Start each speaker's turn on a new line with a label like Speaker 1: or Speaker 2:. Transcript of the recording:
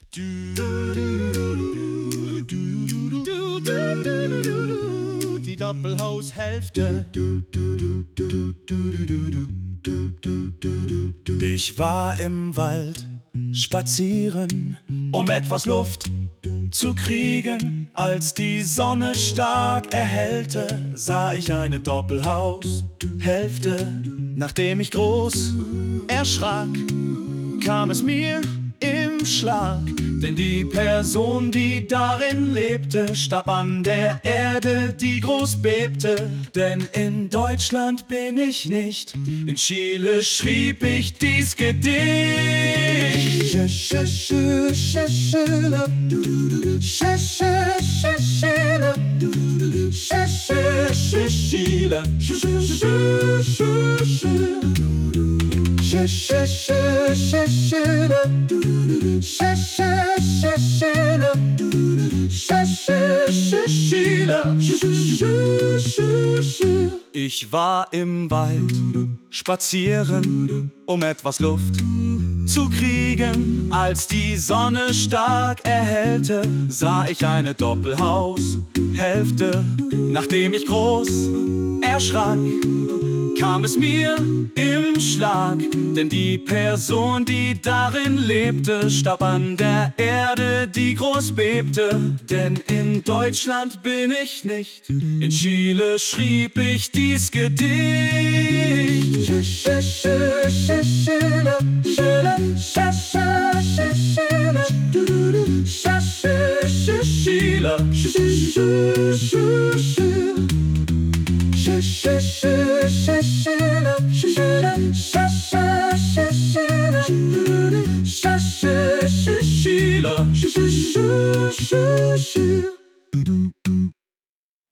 Speaker 1: Die Doppelhaushälfte.
Speaker 2: Ich war im Wald spazieren, um etwas Luft zu kriegen. Als die Sonne stark erhellte, sah ich eine Doppelhaushälfte. Nachdem ich groß erschrak, kam es mir im Schlag. Denn die Person, die darin lebte, starb an der Erde, die groß bebte. Denn in Deutschland bin ich nicht, in Chile schrieb ich dies Gedicht. Ich war im Wald spazieren, um etwas Luft zu kriegen. Als die Sonne stark erhellte, sah ich eine Doppelhaushälfte. Nachdem ich groß erschrak, kam es mir im Schlag. Denn die Person, die darin lebte, starb an der Erde, die groß bebte. Denn in Deutschland bin ich nicht, in Chile schrieb ich dies Gedicht. Chile.